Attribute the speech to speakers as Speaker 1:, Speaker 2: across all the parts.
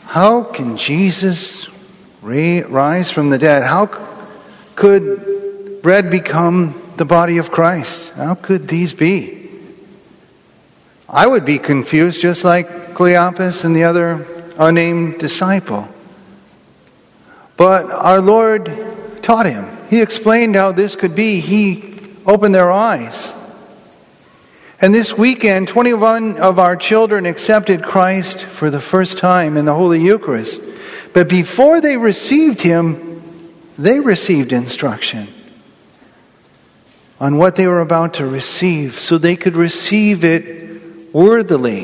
Speaker 1: How can Jesus rise from the dead? How could bread become the body of Christ? How could these be? I would be confused just like Cleopas and the other unnamed disciple. But our Lord taught him. He explained how this could be. He opened their eyes. And this weekend, 21 of our children accepted Christ for the first time in the Holy Eucharist. But before they received Him, they received instruction on what they were about to receive so they could receive it worthily.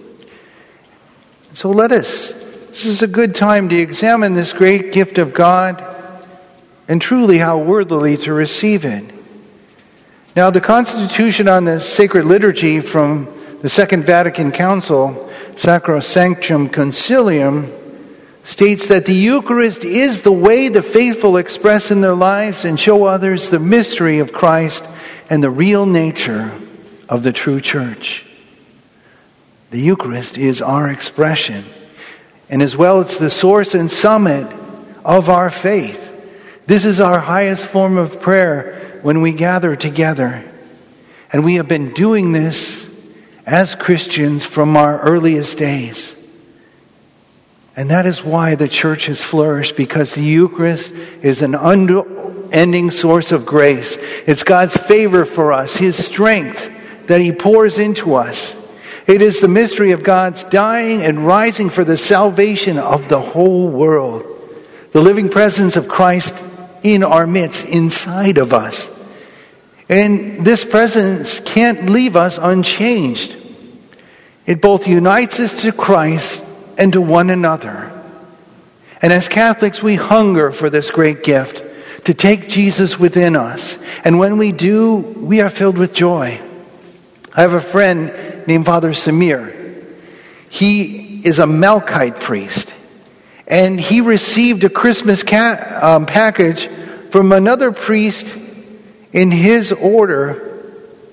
Speaker 1: So this is a good time to examine this great gift of God and truly how worthily to receive it. Now, the Constitution on the Sacred Liturgy from the Second Vatican Council, Sacrosanctum Concilium, states that the Eucharist is the way the faithful express in their lives and show others the mystery of Christ and the real nature of the true church. The Eucharist is our expression, and as well it's the source and summit of our faith. This is our highest form of prayer when we gather together. And we have been doing this as Christians from our earliest days. And that is why the church has flourished, because the Eucharist is an unending source of grace. It's God's favor for us, His strength that He pours into us. It is the mystery of God's dying and rising for the salvation of the whole world. The living presence of Christ in our midst, inside of us. And this presence can't leave us unchanged. It both unites us to Christ and to one another. And as Catholics, we hunger for this great gift, to take Jesus within us. And when we do, we are filled with joy. I have a friend named Father Samir. He is a Melkite priest. And he received a Christmas package from another priest in his order.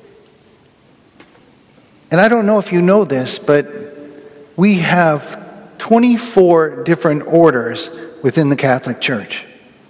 Speaker 1: And I don't know if you know this, but we have 24 different orders within the Catholic Church.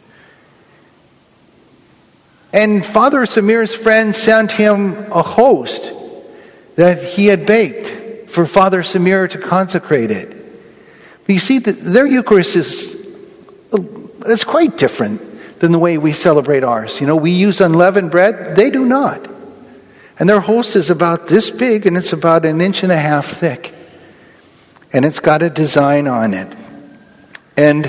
Speaker 1: And Father Samir's friend sent him a host that he had baked for Father Samir to consecrate it. But you see, their Eucharist is quite different than the way we celebrate ours. You know, we use unleavened bread. They do not. And their host is about this big, and it's about 1.5 inches thick. And it's got a design on it. And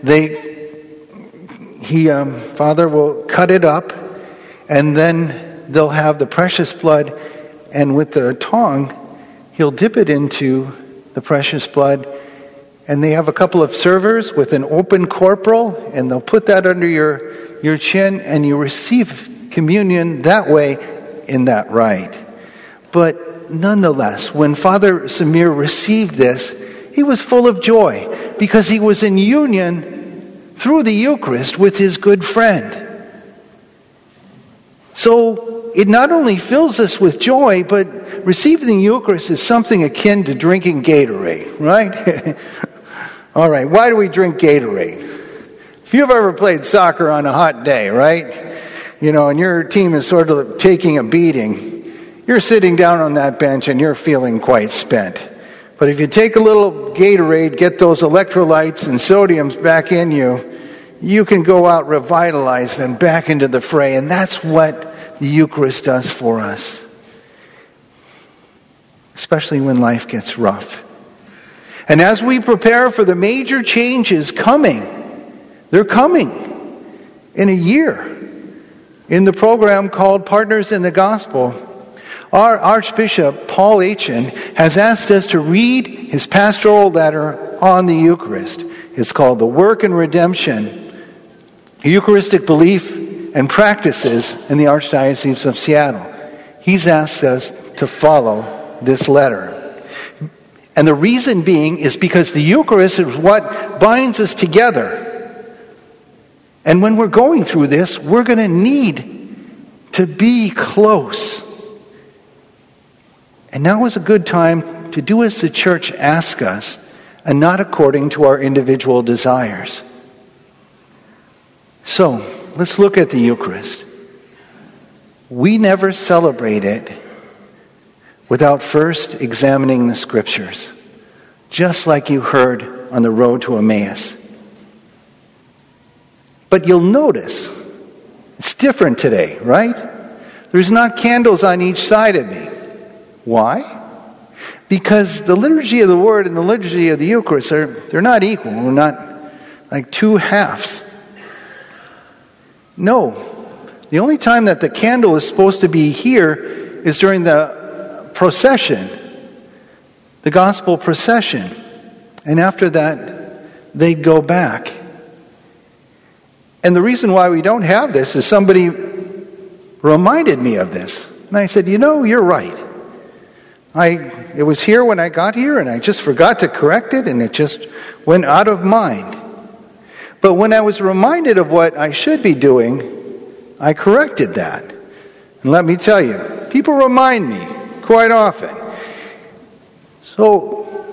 Speaker 1: Father will cut it up, and then they'll have the precious blood, and with the tongue, he'll dip it into the precious blood. And they have a couple of servers with an open corporal, and they'll put that under your chin, and you receive communion that way in that rite. But nonetheless, when Father Samir received this, he was full of joy because he was in union through the Eucharist with his good friend. So it not only fills us with joy, but receiving the Eucharist is something akin to drinking Gatorade, right? All right, why do we drink Gatorade? If you've ever played soccer on a hot day, right? You know, and your team is sort of taking a beating, you're sitting down on that bench and you're feeling quite spent. But if you take a little Gatorade, get those electrolytes and sodiums back in you, you can go out revitalized and back into the fray. And that's what the Eucharist does for us. Especially when life gets rough. And as we prepare for the major changes coming, they're coming in a year. In the program called Partners in the Gospel, our Archbishop Paul Aitchen has asked us to read his pastoral letter on the Eucharist. It's called The Work and Redemption, Eucharistic Belief and Practices in the Archdiocese of Seattle. He's asked us to follow this letter. And the reason being is because the Eucharist is what binds us together. And when we're going through this, we're going to need to be close. And now is a good time to do as the church asks us and not according to our individual desires. So, let's look at the Eucharist. We never celebrate it without first examining the Scriptures, just like you heard on the road to Emmaus. But you'll notice, it's different today, right? There's not candles on each side of me. Why? Because the liturgy of the Word and the liturgy of the Eucharist they're not equal. They're not like two halves. No. The only time that the candle is supposed to be here is during the procession, the gospel procession. And after that, they go back. And the reason why we don't have this is somebody reminded me of this. And I said, you're right. It was here when I got here, and I just forgot to correct it, and it just went out of mind. But when I was reminded of what I should be doing, I corrected that. And let me tell you, people remind me quite often. So,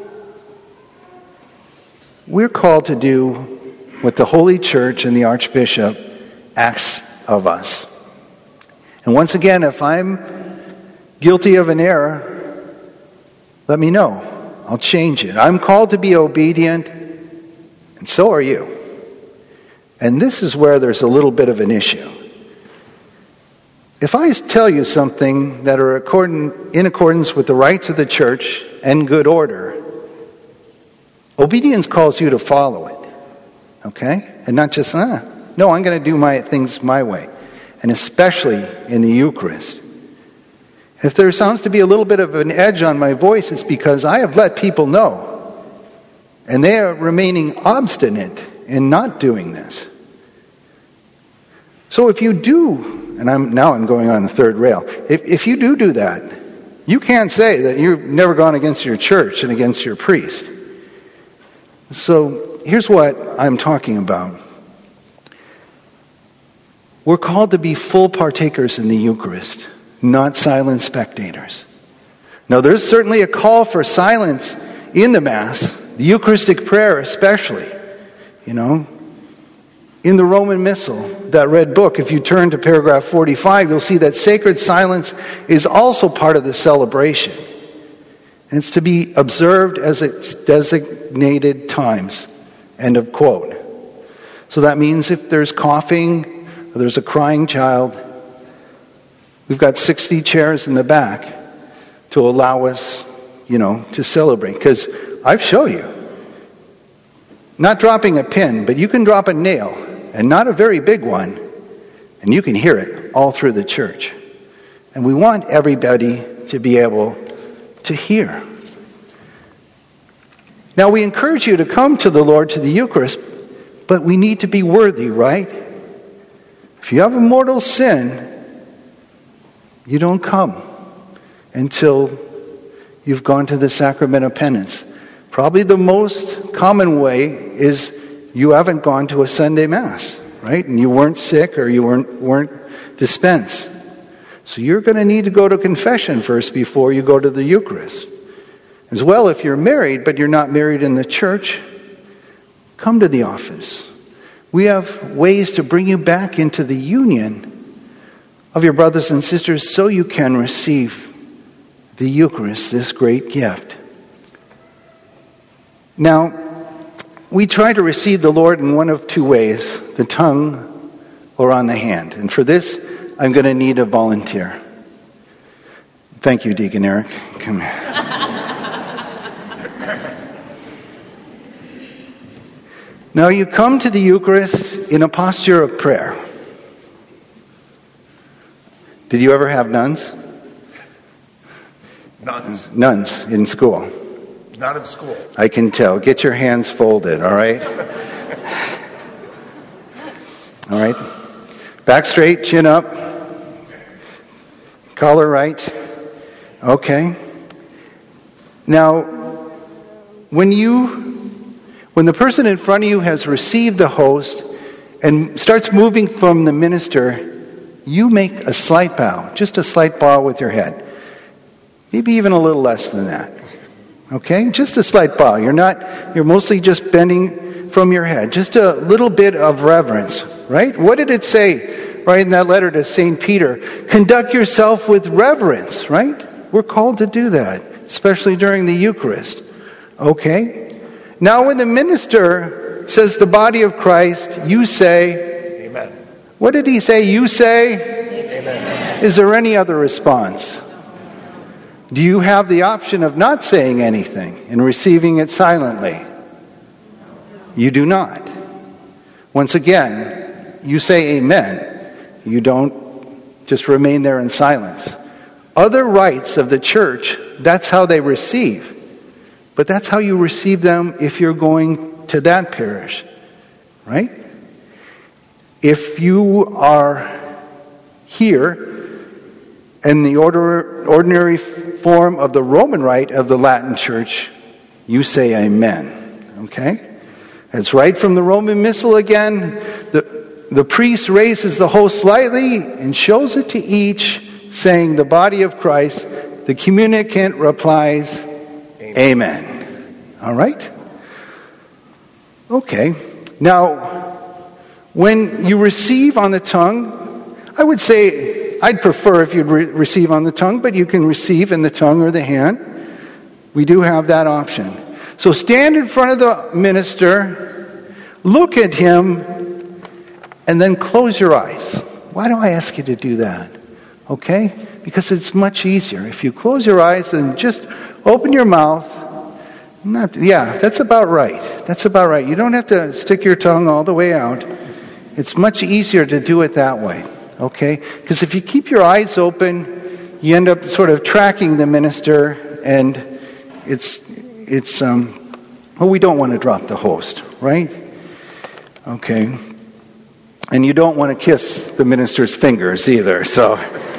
Speaker 1: we're called to do what the Holy Church and the Archbishop asks of us. And once again, if I'm guilty of an error, let me know. I'll change it. I'm called to be obedient, and so are you. And this is where there's a little bit of an issue. If I tell you something that are in accordance with the rights of the church and good order, obedience calls you to follow it. Okay? And not just, no, I'm going to do things my way. And especially in the Eucharist. If there sounds to be a little bit of an edge on my voice, it's because I have let people know. And they are remaining obstinate in not doing this. So if you do, and I'm going on the third rail, if you do that, you can't say that you've never gone against your church and against your priest. So here's what I'm talking about. We're called to be full partakers in the Eucharist, not silent spectators. Now, there's certainly a call for silence in the Mass, the Eucharistic prayer especially. In the Roman Missal, that red book, if you turn to paragraph 45, you'll see that sacred silence is also part of the celebration. And it's to be observed as its designated times. End of quote. So that means if there's coughing or there's a crying child, we've got 60 chairs in the back to allow us, to celebrate. Because I've showed you. Not dropping a pin, but you can drop a nail, and not a very big one, and you can hear it all through the church. And we want everybody to be able to hear. Now, we encourage you to come to the Lord, to the Eucharist, but we need to be worthy, right? If you have a mortal sin, you don't come until you've gone to the sacrament of penance. Probably the most common way is you haven't gone to a Sunday Mass, right? And you weren't sick or you weren't dispensed. So you're going to need to go to confession first before you go to the Eucharist. As well, if you're married, but you're not married in the church, come to the office. We have ways to bring you back into the union of your brothers and sisters so you can receive the Eucharist, this great gift. Now, we try to receive the Lord in one of two ways, the tongue or on the hand. And for this, I'm going to need a volunteer. Thank you, Deacon Eric. Come here. Now you come to the Eucharist in a posture of prayer. Did you ever have nuns?
Speaker 2: Nuns.
Speaker 1: Nuns in school.
Speaker 2: Not in school.
Speaker 1: I can tell. Get your hands folded, all right? All right. Back straight, chin up. Collar right. Okay. Now, when the person in front of you has received the host and starts moving from the minister, you make a slight bow, just a slight bow with your head. Maybe even a little less than that. Okay? Just a slight bow. You're mostly just bending from your head. Just a little bit of reverence, right? What did it say, right, in that letter to St. Peter? Conduct yourself with reverence, right? We're called to do that, especially during the Eucharist. Okay? Now when the minister says the body of Christ, you say,
Speaker 2: Amen.
Speaker 1: What did he say? You say?
Speaker 2: Amen.
Speaker 1: Is there any other response? Do you have the option of not saying anything and receiving it silently? You do not. Once again, you say amen. You don't just remain there in silence. Other rites of the church, that's how they receive. But that's how you receive them if you're going to that parish, right? If you are here in the ordinary form of the Roman rite of the Latin Church, you say amen, okay? It's right from the Roman Missal again. The priest raises the host slightly and shows it to each, saying the body of Christ. The communicant replies, Amen. All right? Okay. Now, when you receive on the tongue, I would say, I'd prefer if you'd receive on the tongue, but you can receive in the tongue or the hand. We do have that option. So stand in front of the minister, look at him, and then close your eyes. Why do I ask you to do that? Okay? Because it's much easier. If you close your eyes and just open your mouth, that's about right. That's about right. You don't have to stick your tongue all the way out. It's much easier to do it that way. Okay? Because if you keep your eyes open, you end up sort of tracking the minister, and we don't want to drop the host, right? Okay. And you don't want to kiss the minister's fingers either, so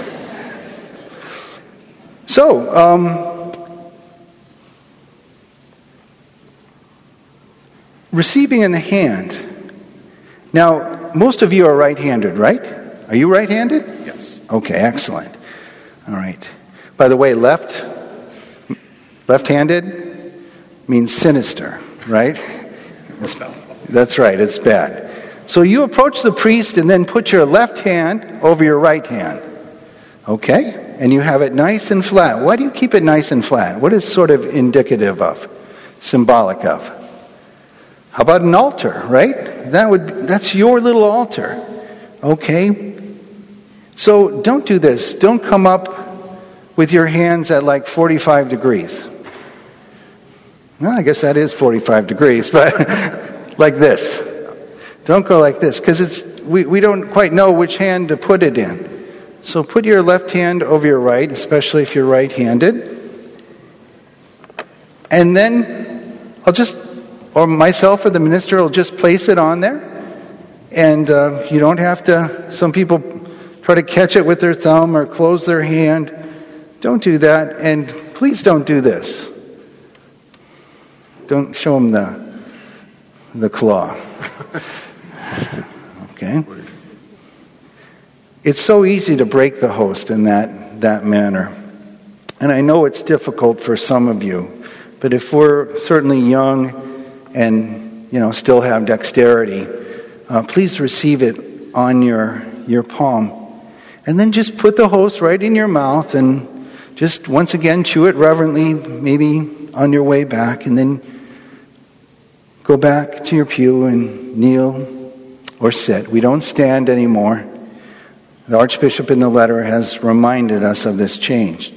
Speaker 1: receiving in the hand. Now, most of you are right-handed, right? Are you right-handed?
Speaker 2: Yes.
Speaker 1: Okay, excellent. All right. By the way, left-handed means sinister, right? That's right, it's bad. So you approach the priest and then put your left hand over your right hand. Okay? And you have it nice and flat. Why do you keep it nice and flat? What is sort of indicative of? Symbolic of? How about an altar, right? That's your little altar. Okay? So don't do this. Don't come up with your hands at like 45 degrees. Well, I guess that is 45 degrees, but like this. Don't go like this, because we don't quite know which hand to put it in. So put your left hand over your right, especially if you're right-handed. And then myself or the minister will just place it on there. And you don't have to, some people try to catch it with their thumb or close their hand. Don't do that. And please don't do this. Don't show them the claw. Okay? It's so easy to break the host in that manner. And I know it's difficult for some of you, but if we're certainly young and, still have dexterity, please receive it on your palm. And then just put the host right in your mouth and just once again chew it reverently, maybe on your way back, and then go back to your pew and kneel or sit. We don't stand anymore. The Archbishop in the letter has reminded us of this change.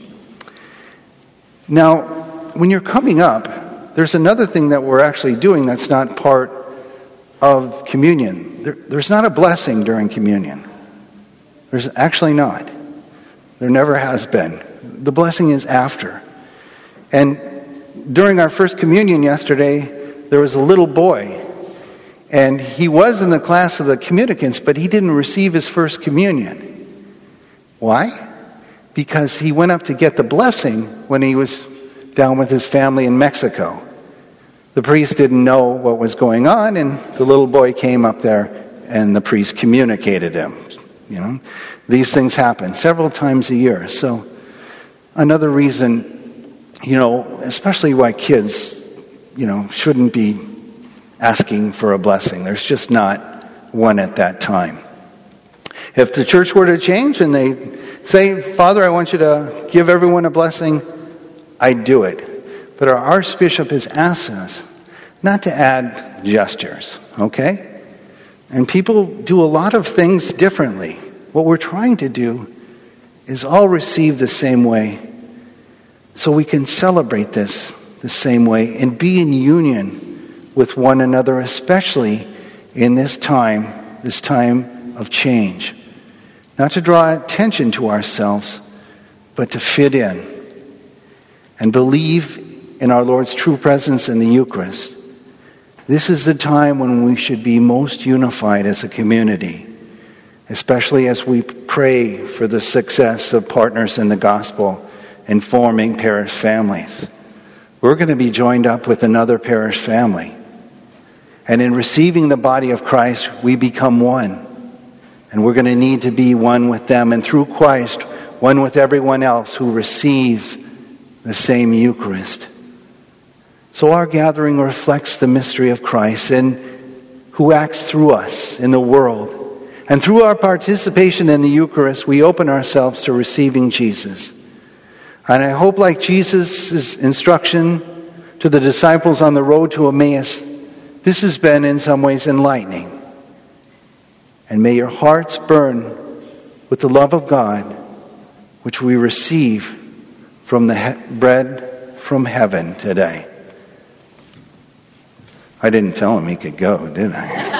Speaker 1: Now, when you're coming up, there's another thing that we're actually doing that's not part of communion. There's not a blessing during communion. There's actually not. There never has been. The blessing is after. And during our first communion yesterday, there was a little boy, and he was in the class of the communicants, but he didn't receive his first communion. Why? Because he went up to get the blessing when he was down with his family in Mexico. The priest didn't know what was going on, and the little boy came up there, and the priest communicated him. These things happen several times a year. So another reason especially why kids, shouldn't be asking for a blessing. There's just not one at that time. If the church were to change and they say, Father, I want you to give everyone a blessing, I'd do it. But our Archbishop has asked us not to add gestures, okay? And people do a lot of things differently. What we're trying to do is all receive the same way so we can celebrate this the same way and be in union with one another, especially in this time of change. Not to draw attention to ourselves, but to fit in and believe in our Lord's true presence in the Eucharist. This is the time when we should be most unified as a community, especially as we pray for the success of Partners in the Gospel and forming parish families. We're going to be joined up with another parish family. And in receiving the body of Christ, we become one. And we're going to need to be one with them. And through Christ, one with everyone else who receives the same Eucharist. So our gathering reflects the mystery of Christ and who acts through us in the world. And through our participation in the Eucharist, we open ourselves to receiving Jesus. And I hope, like Jesus' instruction to the disciples on the road to Emmaus, this has been in some ways enlightening. And may your hearts burn with the love of God, which we receive from the bread from heaven today. I didn't tell him he could go, did I?